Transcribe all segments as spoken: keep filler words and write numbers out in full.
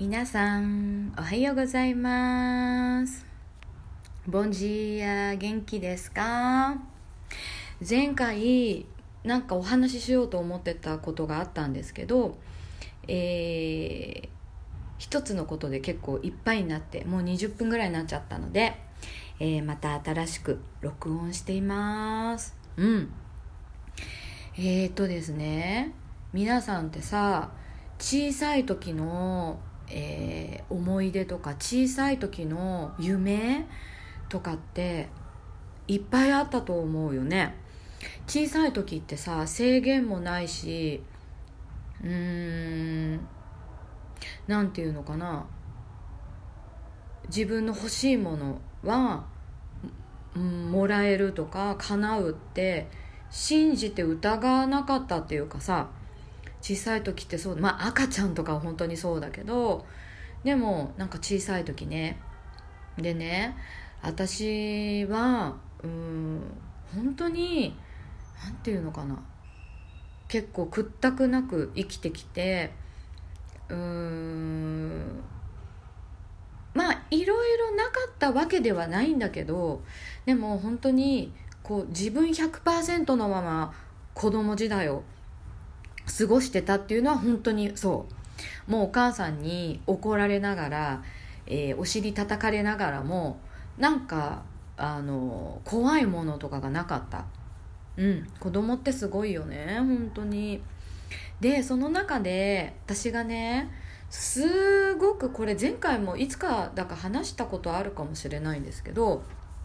皆さんおはようございます。ボンジーア、元気ですか？前回なんかお話ししようと思ってたことがあったんですけど、えー、一つのことで結構いっぱいになってもうにじゅっぷんぐらいになっちゃったので、えー、また新しく録音しています。うんえーとですね皆さんってさ、小さい時のえー、思い出とか小さい時の夢とかっていっぱいあったと思うよね。小さい時ってさ、制限もないし、うーんなんていうのかな、自分の欲しいものは、うん、もらえるとか叶うって信じて疑わなかったっていうかさ、小さい時ってそう、まあ赤ちゃんとかは本当にそうだけど、でもなんか小さい時ね、でね、私はうーん本当になんていうのかな、結構屈託なく生きてきて、うーんまあいろいろなかったわけではないんだけど、でも本当にこう自分ひゃくパーセントのまま子供時代を過ごしてたっていうのは本当にそう。もうお母さんに怒られながら、えーお尻叩かれながらもなんかあの怖いものとかがなかった。うん子供ってすごいよね本当に。でその中で私がね、すごくこれ前回もいつかだか話したことあるかもしれないんですけど、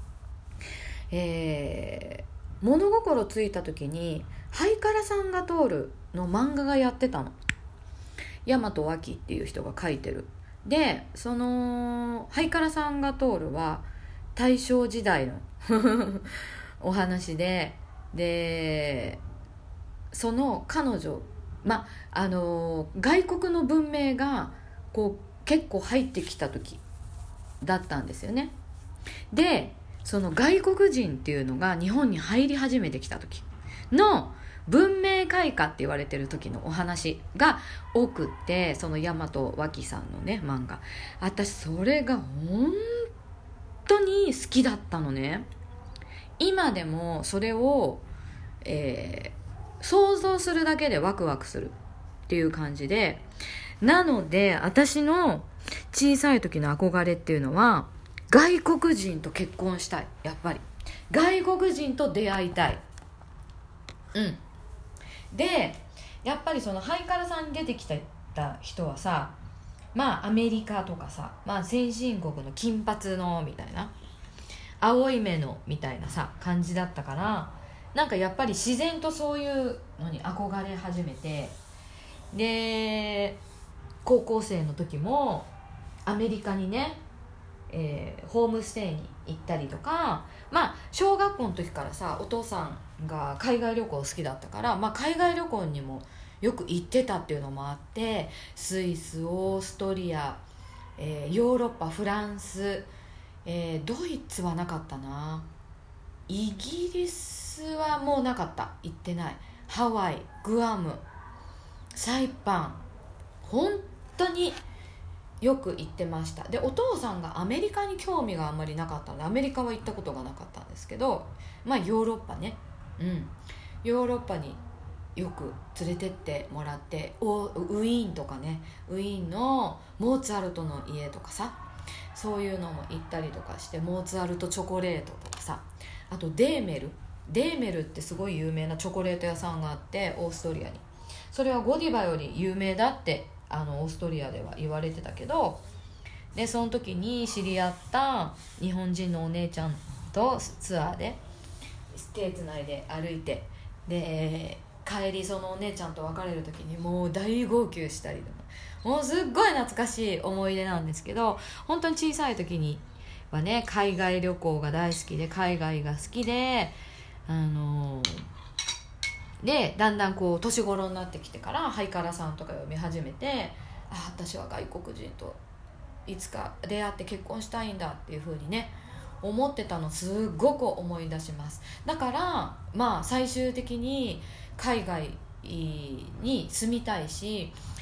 えー物心ついた時にハイカラさんが通るの漫画がやってたの。大和脇っていう人が書いてる。でそのハイカラさんが通るは大正時代のお話で、でその彼女、まあの外国の文明がこう結構入ってきた時だったんですよね。でその外国人っていうのが日本に入り始めてきた時の文明開化って言われてる時のお話が多くって、その大和脇さんのね漫画、私それが本当に好きだったのね。今でもそれを、えー想像するだけでワクワクするっていう感じで、なので私の小さい時の憧れっていうのは外国人と結婚したい。やっぱり外国人と出会いたい。うんでやっぱりそのハイカラさんに出てきた人はさ、まあアメリカとかさ、まあ先進国の金髪のみたいな、青い目のみたいなさ感じだったから、なんかやっぱり自然とそういうのに憧れ始めて、で高校生の時もアメリカにね、えーホームステイに行ったりとか、まあ小学校の時からさお父さんが海外旅行好きだったから、まあ、海外旅行にもよく行ってたっていうのもあって、スイス、オーストリア、えーヨーロッパ、フランス、えードイツはなかったな、イギリスはもうなかった、行ってない、ハワイ、グアム、サイパン、本当によく行ってました。でお父さんがアメリカに興味があんまりなかったのでアメリカは行ったことがなかったんですけど、まあヨーロッパね、うんヨーロッパによく連れてってもらって、おウィーンとかね、ウィーンのモーツァルトの家とかさ、そういうのも行ったりとかして、モーツァルトチョコレートとかさ、あとデーメルデーメルってすごい有名なチョコレート屋さんがあって、オーストリアに、それはゴディバより有名だってあのオーストリアでは言われてたけど、でその時に知り合った日本人のお姉ちゃんとツアーで手つないで歩いて、で帰りそのお姉ちゃんと別れる時にもう大号泣したりとか、もうすっごい懐かしい思い出なんですけど、本当に小さい時にはね海外旅行が大好きで、海外が好きで、あのでだんだんこう年頃になってきてからハイカラさんとか読み始めて、あ私は外国人といつか出会って結婚したいんだっていう風にね思ってたのすっごく思い出します。だからまあ最終的に海外に住みたいし、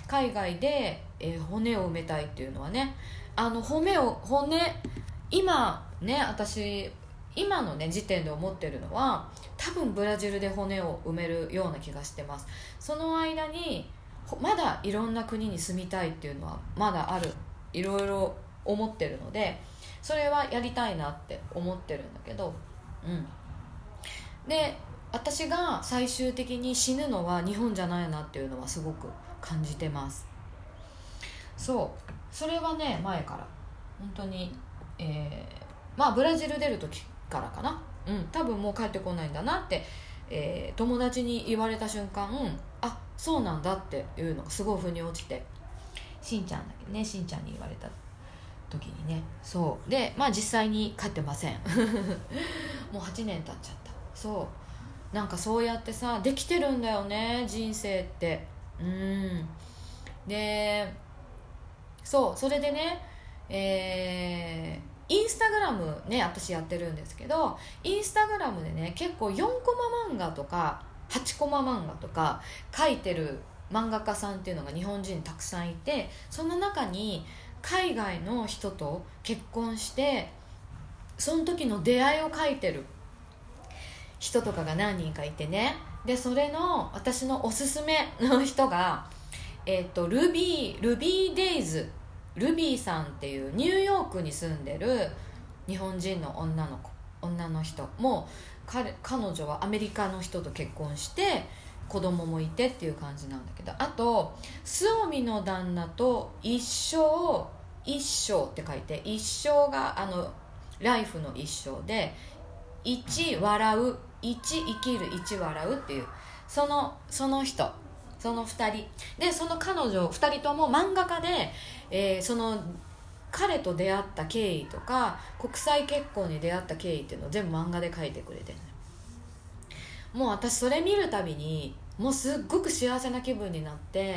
海外で、えー骨を埋めたいっていうのはね、あの骨を骨今ね、私今のね時点で思ってるのは、多分ブラジルで骨を埋めるような気がしてます。その間にまだいろんな国に住みたいっていうのはまだある、いろいろ思ってるので、それはやりたいなって思ってるんだけど、うんで私が最終的に死ぬのは日本じゃないなっていうのはすごく感じてます。そうそれはね、前から本当に、えー、まあブラジル出る時からかな、うん多分もう帰ってこないんだなって、えー、友達に言われた瞬間、あ、そうなんだっていうのがすごい腑に落ちて、しんちゃんだけどね、しんちゃんに言われた時にね、そうで、まあ実際に帰ってませんもうはちねん経っちゃった。そうなんかそうやってさ、できてるんだよね、人生って。うんで、そうそれでね、えー、インスタグラムね、私やってるんですけど、インスタグラムでね、結構よんコマ漫画とかはちコマ漫画とか書いてる漫画家さんっていうのが日本人たくさんいて、その中に海外の人と結婚してその時の出会いを書いてる人とかが何人かいてね、でそれの私のおすすめの人が、えー、とルビールビーデイズルビーさんっていうニューヨークに住んでる日本人の女の子女の人も、彼彼女はアメリカの人と結婚して子供もいてっていう感じなんだけど、あとスオミの旦那と一生一生って書いて、一生があのライフの一生で、一笑う、一生きる、一笑うっていう、そのその人、そのふたりで、その彼女ふたりとも漫画家で、えー、その彼と出会った経緯とか国際結婚に出会った経緯っていうのを全部漫画で書いてくれてる。もう私それ見るたびにもうすっごく幸せな気分になって、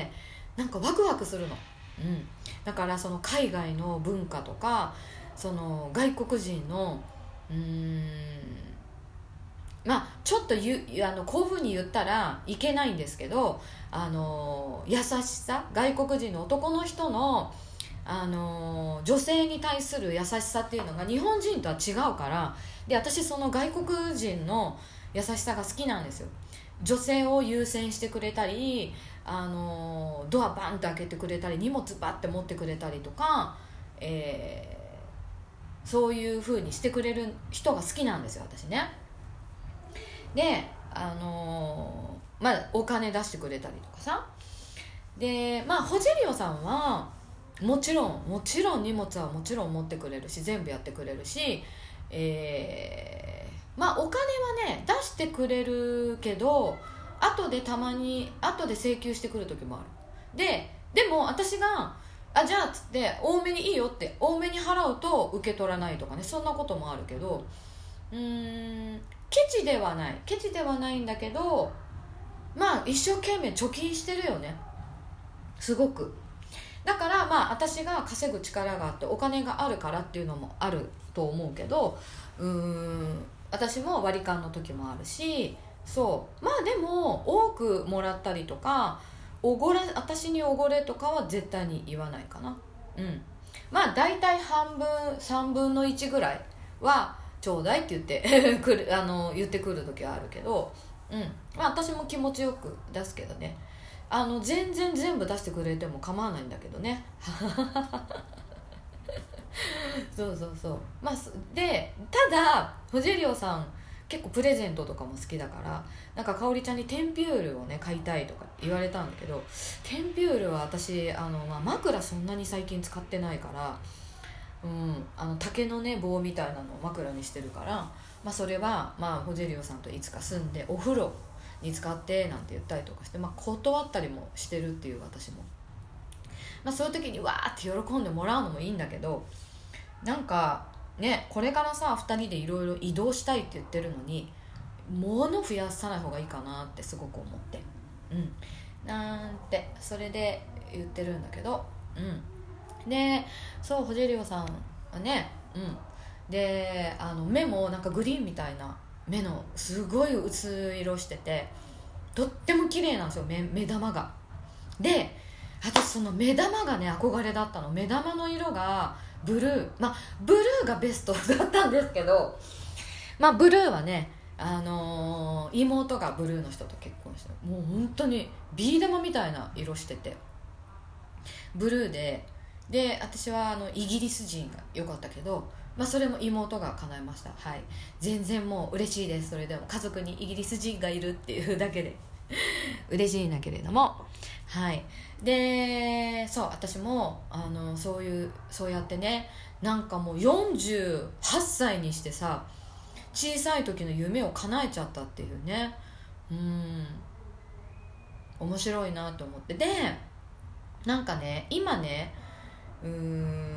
なんかワクワクするの、うん、だからその海外の文化とか、その外国人のうーんまあちょっとゆあのこういうふうに言ったらいけないんですけど、あの優しさ、外国人の男の人のあの女性に対する優しさっていうのが日本人とは違うから、で私その外国人の優しさが好きなんですよ。女性を優先してくれたり、あのドアバンって開けてくれたり、荷物バッて持ってくれたりとか、えー、そういう風にしてくれる人が好きなんですよ、私ね。で、あのまあお金出してくれたりとかさ、でまあホジェリオさんはもちろんもちろん荷物はもちろん持ってくれるし、全部やってくれるし、えー、まあお金はね出してくれるけど、後でたまに後で請求してくる時もある。ででも私があじゃあっつって多めにいいよって多めに払うと受け取らないとかね、そんなこともあるけど、うーんケチではないケチではないんだけど、まあ一生懸命貯金してるよね、すごく。だからまあ私が稼ぐ力があってお金があるからっていうのもあると思うけど、うーん私も割り勘の時もあるし、そうまあでも多くもらったりとか、おごれ私におごれとかは絶対に言わないかな。うんまあ大体半分さんぶんのいちぐらいはちょうだいって言ってくるあの言ってくる時はあるけど、うんまあ私も気持ちよく出すけどね、あの全然全部出してくれても構わないんだけどねそうそうそう、まあ、でただホジェリオさん結構プレゼントとかも好きだから、なんか香織ちゃんにテンピュールをね買いたいとか言われたんだけど、テンピュールは私あの、まあ、枕そんなに最近使ってないから、うん、あの竹のね棒みたいなのを枕にしてるから、まあ、それは、まあ、ホジェリオさんといつか住んでお風呂に使ってなんて言ったりとかして、まあ、断ったりもしてるっていう私も、まあ、そういう時にわーって喜んでもらうのもいいんだけど、なんかねこれからさふたりでいろいろ移動したいって言ってるのに物増やさない方がいいかなってすごく思って、うんなんてそれで言ってるんだけど、うんでそうホジェリオさんはね、うんであの目もなんかグリーンみたいな目のすごい薄い色しててとっても綺麗なんですよ、 目, 目玉が。で私その目玉がね憧れだったの。目玉の色がブルー、まあブルーがベストだったんですけど、まあブルーはね、あのー、妹がブルーの人と結婚して、もう本当にビー玉みたいな色してて、ブルーで、で私はあのイギリス人が良かったけど、まあそれも妹が叶えました。はい、全然もう嬉しいです。それでも家族にイギリス人がいるっていうだけで嬉しいんだけれども、はい。で、そう、私もあのそういうそうやってね、なんかもうよんじゅうはっさいにしてさ、小さい時の夢を叶えちゃったっていうね、うん、面白いなと思って。で、なんかね、今ね、うーん、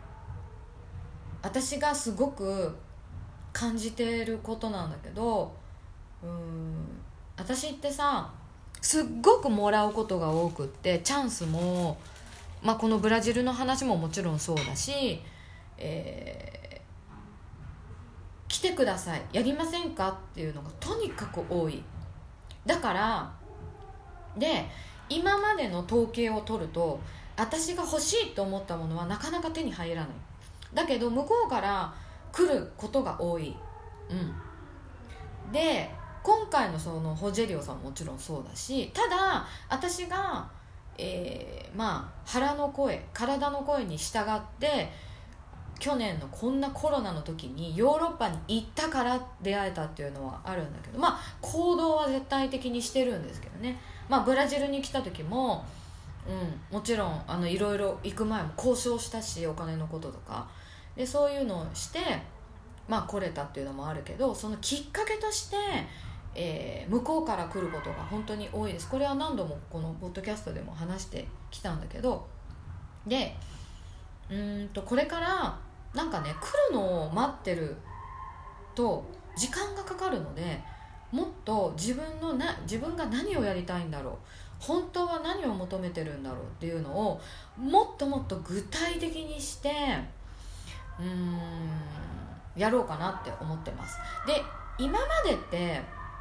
私がすごく感じてることなんだけど、うーん、私ってさ、すっごくもらうことが多くって、チャンスも、まあ、このブラジルの話ももちろんそうだし、えー、来てください、やりませんかっていうのがとにかく多い。だからで、今までの統計を取ると、私が欲しいと思ったものはなかなか手に入らない。だけど向こうから来ることが多い。うん。で、今回のそのホジェリオさんももちろんそうだし、ただ私が、えー、まあ腹の声、体の声に従って去年のこんなコロナの時にヨーロッパに行ったから出会えたっていうのはあるんだけど、まあ行動は絶対的にしてるんですけどね。まあブラジルに来た時も、うん、もちろんあのいろいろ行く前も交渉したし、お金のこととかでそういうのをしてまあ来れたっていうのもあるけど、そのきっかけとして、えー、向こうから来ることが本当に多いです。これは何度もこのポッドキャストでも話してきたんだけど、でうーんとこれからなんかね、来るのを待ってると時間がかかるので、もっと自分のな自分が何をやりたいんだろう、本当は何を求めてるんだろうっていうのをもっともっと具体的にしてうーんやろうかなって思ってます。で、今までって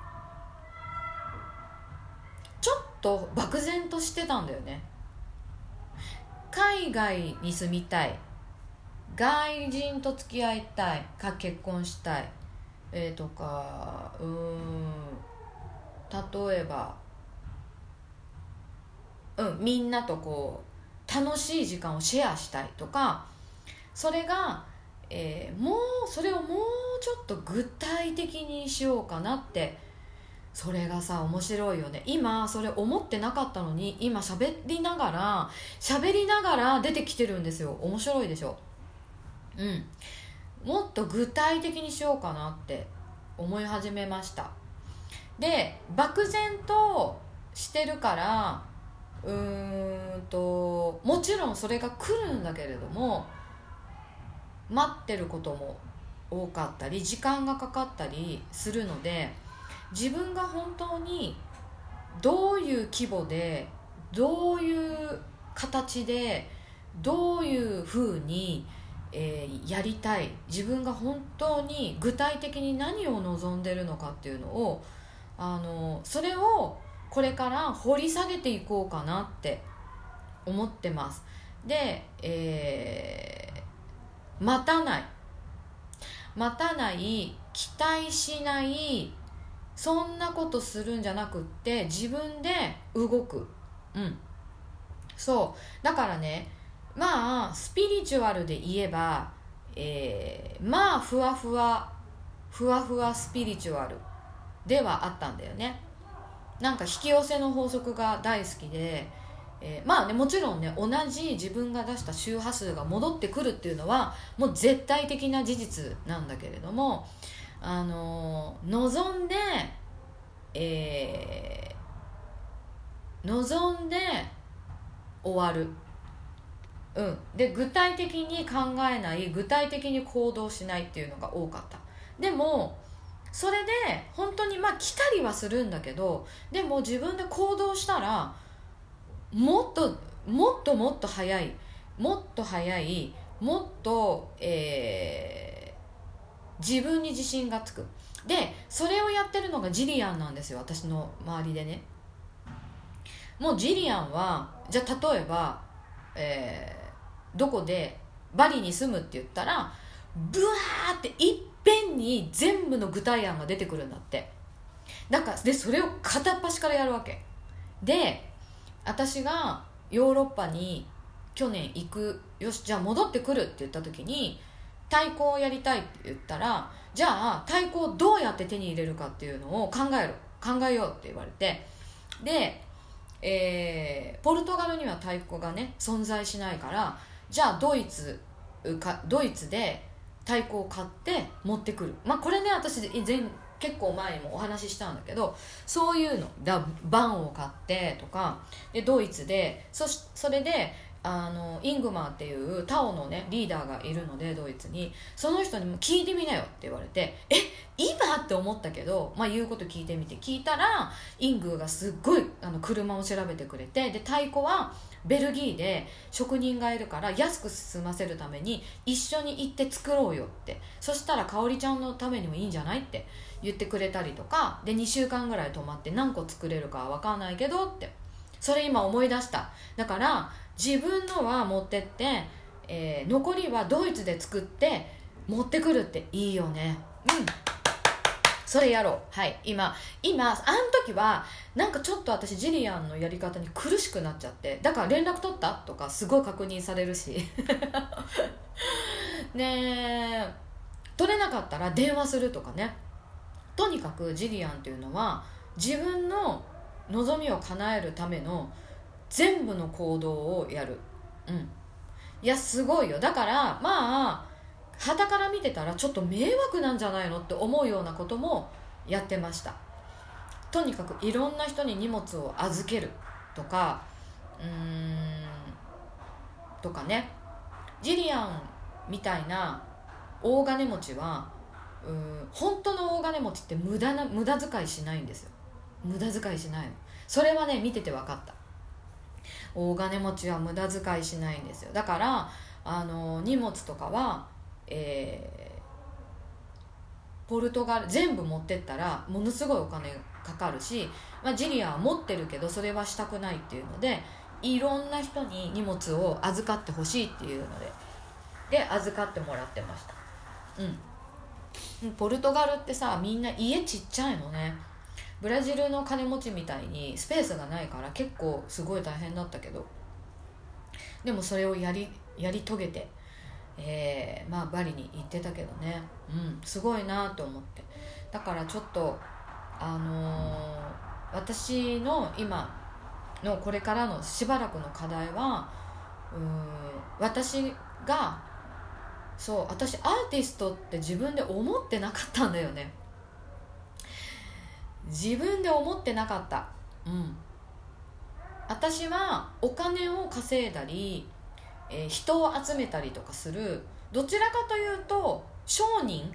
ちょっと漠然としてたんだよね。海外に住みたい、外人と付き合いたいか、結婚したい、えー、とか、うーん例えば、うん、みんなとこう楽しい時間をシェアしたいとか、それが、えー、もうそれをもうちょっと具体的にしようかなって。それがさ面白いよね。今それ思ってなかったのに、今喋りながら喋りながら出てきてるんですよ。面白いでしょ。うん、もっと具体的にしようかなって思い始めました。で、漠然としてるからうーんともちろんそれが来るんだけれども、待ってることも多かったり時間がかかったりするので、自分が本当にどういう規模でどういう形でどういうふうに、えー、やりたい、自分が本当に具体的に何を望んでるのかっていうのを、あのそれをこれから掘り下げていこうかなって思ってます。で、えー、待たない待たない期待しない、そんなことするんじゃなくって、自分で動く。うん。そう。だからね、まあ、スピリチュアルで言えば、えー、まあ、ふわふわ、ふわふわスピリチュアルではあったんだよね。なんか引き寄せの法則が大好きで、えー、まあね、もちろんね、同じ自分が出した周波数が戻ってくるっていうのは、もう絶対的な事実なんだけれども、あの望んで、えー、望んで終わる、うん、で具体的に考えない、具体的に行動しないっていうのが多かった。でもそれで本当にまあ来たりはするんだけど、でも自分で行動したらもっともっともっと早い、もっと早い、もっと、えー自分に自信がつく。でそれをやってるのがジリアンなんですよ、私の周りでね。もうジリアンはじゃあ例えば、えー、どこでバリに住むって言ったらブワーっていっぺんに全部の具体案が出てくるんだって。だからでそれを片っ端からやるわけで、私がヨーロッパに去年行く、よしじゃあ戻ってくるって言った時に太鼓をやりたいって言ったら、じゃあ太鼓をどうやって手に入れるかっていうのを考える考えようって言われて、で、えー、ポルトガルには太鼓がね存在しないから、じゃあドイツかドイツで太鼓を買って持ってくる。まあこれね私前結構前にもお話ししたんだけど、そういうのだバンを買ってとかで、ドイツで そ, しそれであのイングマーっていうタオのねリーダーがいるのでドイツに、その人にも聞いてみなよって言われて、え今って思ったけど、まあ、言うこと聞いてみて聞いたら、イングがすっごいあの車を調べてくれて、で太鼓はベルギーで職人がいるから安く済ませるために一緒に行って作ろうよって、そしたら香織ちゃんのためにもいいんじゃないって言ってくれたりとかで、にしゅうかんぐらい泊まって何個作れるかは分かんないけどって、それ今思い出した。だから自分のは持ってって、えー、残りはドイツで作って持ってくるっていいよね。うんそれやろう。はい今今あの時はなんかちょっと私ジリアンのやり方に苦しくなっちゃって、だから連絡取ったとかすごい確認されるしね取れなかったら電話するとかね。とにかくジリアンっていうのは自分の望みを叶えるための全部の行動をやる。うんいやすごいよ。だからまあ傍から見てたらちょっと迷惑なんじゃないのって思うようなこともやってました。とにかくいろんな人に荷物を預けるとかうーんとかね。ジリアンみたいな大金持ちはうーん本当の大金持ちって無駄な無駄遣いしないんですよ。無駄遣いしないの。それはね見てて分かった。大金持ちは無駄遣いしないんですよ。だからあの荷物とかは、えー、ポルトガル全部持ってったらものすごいお金かかるし、まあ、ジリアは持ってるけどそれはしたくないっていうので、いろんな人に荷物を預かってほしいっていうのでで預かってもらってました。うんポルトガルってさみんな家ちっちゃいのね。ブラジルの金持ちみたいにスペースがないから結構すごい大変だったけど、でもそれをやりやり遂げて、えー、まあバリに行ってたけどね、うんすごいなと思って。だからちょっとあのー、私の今のこれからのしばらくの課題はうーん私がそう私アーティストって自分で思ってなかったんだよね。自分で思ってなかった。うん私はお金を稼いだり、えー、人を集めたりとかする、どちらかというと商人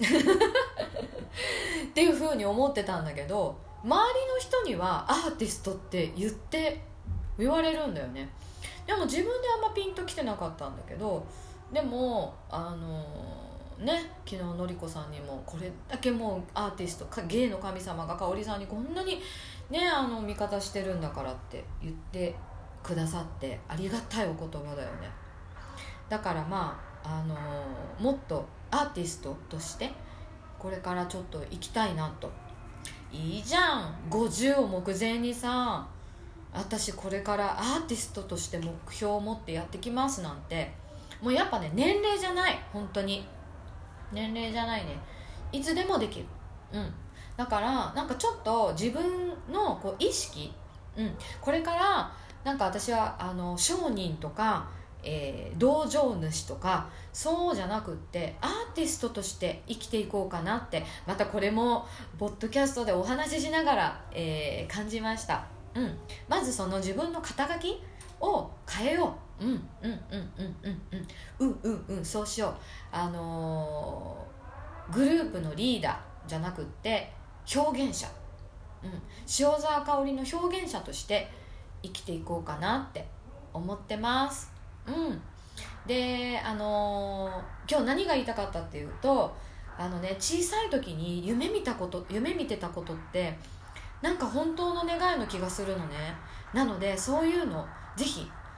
っていう風に思ってたんだけど、周りの人にはアーティストって言って言われるんだよね。でも自分であんまピンときてなかったんだけど、でもあのー、ね昨日のりこさんにもこれだけもうアーティスト芸の神様が香織さんにこんなにねあの味方してるんだからって言ってくださってありがたいお言葉だよね。だからまあ、あのー、もっとアーティストとしてこれからちょっと行きたいなと。いいじゃんごじゅうを目前にさ、私これからアーティストとして目標を持ってやってきますなんて、もうやっぱね年齢じゃない、本当に年齢じゃないね、いつでもできる。うんだからなんかちょっと自分のこう意識、うん、これからなんか私はあの商人とか、えー、道場主とかそうじゃなくってアーティストとして生きていこうかなって、またこれもポッドキャストでお話ししながら、えー、感じました。うん、まずその自分の肩書きを変えよう。うんうんうんうんうんうんうんうんうんそうしよう。あのー、グループのリーダーじゃなくって表現者、うん、塩沢香織の表現者として生きていこうかなって思ってます。うんであのー、今日何が言いたかったっていうと、あのね小さい時に夢見たこと夢見てたことってなんか本当の願いの気がするのね。なのでそういうのぜひ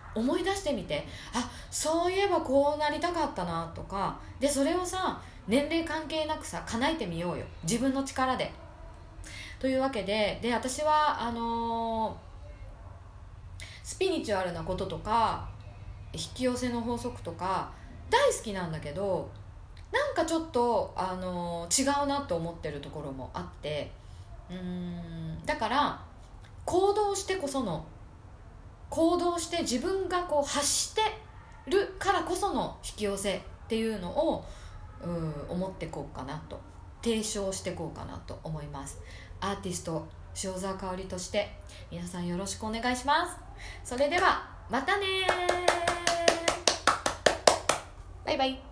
思い出してみて、あ、そういえばこうなりたかったなとかで、それをさ年齢関係なくさ叶えてみようよ、自分の力で。というわけで、で私はあのー、スピリチュアルなこととか引き寄せの法則とか大好きなんだけど、なんかちょっと、あのー、違うなと思ってるところもあって、うーんだから行動してこその行動して自分がこう発してるからこその引き寄せっていうのをうん思ってこうかなと、提唱してこうかなと思います。アーティスト塩沢香織として皆さんよろしくお願いします。それではまたね、バイバイ。